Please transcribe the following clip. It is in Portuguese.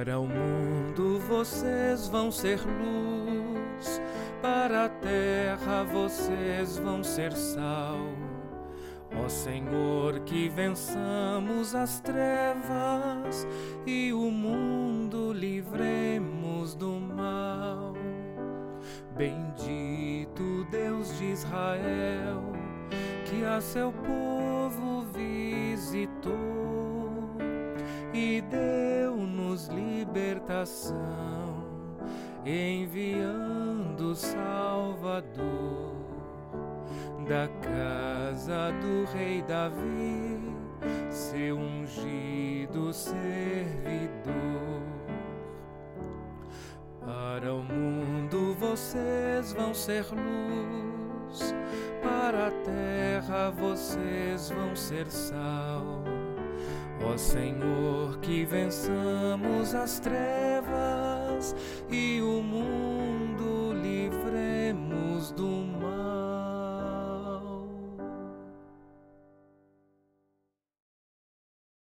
Para o mundo vocês vão ser luz, para a terra vocês vão ser sal. Ó Senhor, que vençamos as trevas e o mundo livremos do mal. Bendito Deus de Israel, que a seu povo visitou e deu-nos libertação, enviando o Salvador. Da casa do rei Davi, seu ungido servidor. Para o mundo vocês vão ser luz, para a terra vocês vão ser sal. Ó Senhor, que vençamos as trevas e o mundo livremos do